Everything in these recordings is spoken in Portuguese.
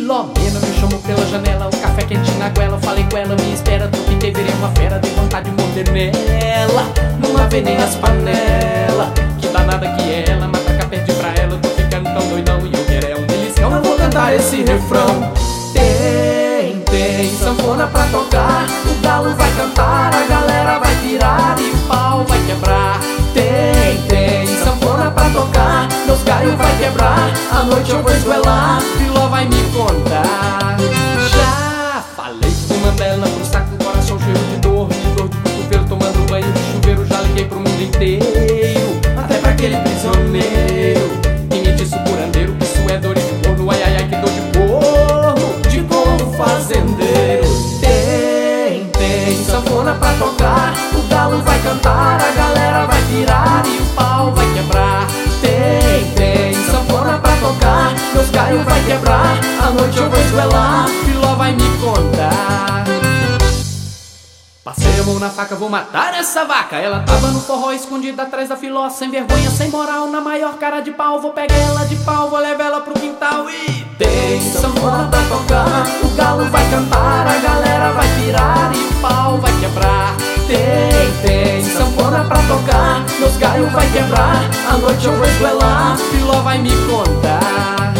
Filomena me chamou pela janela, o café quente na goela. Eu falei com ela, me espera, tu que deveria uma fera. Dei vontade de morder nela, não lavei nem as panelas. Que danada que é ela, mataca perdi pra ela. Eu tô ficando tão doidão e eu quero é um beliscão. Eu vou cantar esse refrão. Tem sanfona pra tocar, o galo vai cantar, a galera vai pirar e o pau vai quebrar. Tem sanfona pra tocar, meus galhos vai quebrar, a noite eu vou esguelar, Filó vai me contar. Já falei com Mandela pro saco do coração cheio de dor de cotovelo, tomando banho de chuveiro. Já liguei pro mundo inteiro, até pra aquele prisioneiro, e me disse o curandeiro que isso é dor de corno. Ai ai ai que dor de corno, de corno fazendeiro. Tem sanfona pra tocar, o galo vai cantar, a galera vai pirar e o pau vai quebrar. Tem sanfona pra tocar, meus galhos vai quebrar, a noite eu vou esguelar, Filó vai me contar. Passei a mão na faca, vou matar essa vaca. Ela tava no forró escondida atrás da Filó, sem vergonha, sem moral, na maior cara de pau. Vou pegar ela de pau, vou levar ela pro quintal. E tem sanfona pra tocar, o galo vai cantar, a galera vai pirar e o pau vai quebrar. Tem sanfona pra tocar, meus galhos vai quebrar, a noite eu vou esguelar, Filó vai me contar.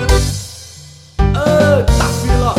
Eita, Filó,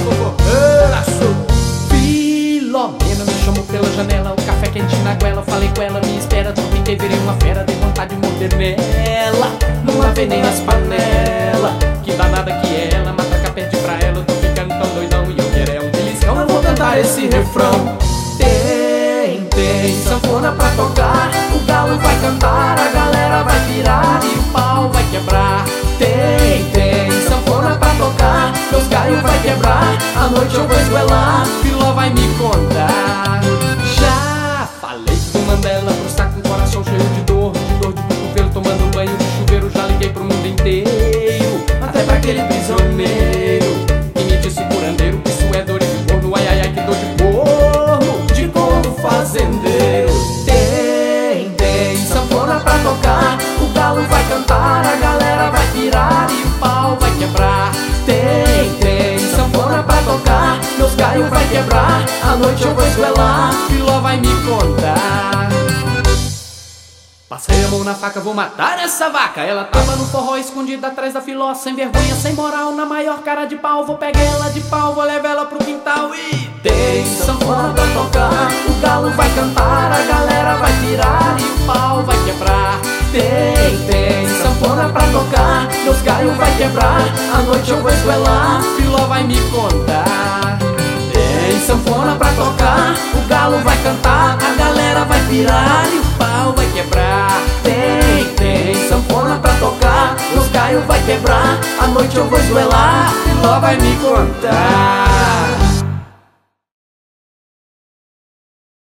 Filomena me chamou pela janela, o café quente na goela. Falei com ela, me espera, tu me deveria uma fera. Dei vontade de morder nela, não lavei nem as panelas. Que danada que é ela, mataca perdi pra ela. Eu tô ficando tão doidão e eu quero é um beliscão. Eu vou cantar esse refrão. Tem sanfona pra tocar, o galo vai cantar, a galera vai pirar e o pau vai quebrar. Tem sanfona pra tocar, meus galhos vai quebrar, a noite eu vou esguelar, Filó vai me contar. Já falei com Mandela pro saco do coração cheio de dor de cotovelo, tomando banho de chuveiro. Já liguei pro mundo inteiro, até pra aquele prisioneiro, e me disse o curandeiro que isso é dor de corno. Ai ai ai que dor de corno, de corno fazendeiro. Tem sanfona pra tocar, o galo vai cantar, a galera vai pirar e o pau vai quebrar. Tem sanfona pra tocar, meus galhos vai quebrar, a noite eu vou esguelar, Filó vai me contar. Passei a mão na faca, vou matar essa vaca. Ela tava no forró escondida atrás da Filó, sem vergonha, sem moral, na maior cara de pau. Vou pegar ela de pau, vou levar ela pro quintal. E tem sanfona pra tocar, o galo vai cantar, a galera vai pirar e o pau vai quebrar. Tem sanfona pra tocar, meus galhos vai quebrar, a noite eu vou esguelar, Filó vai me contar. Tem sanfona pra tocar, o galo vai cantar, a galera vai pirar e o pau vai quebrar. Tem sanfona pra tocar, meus galhos vai quebrar, a noite eu vou esguelar, Filó vai me contar.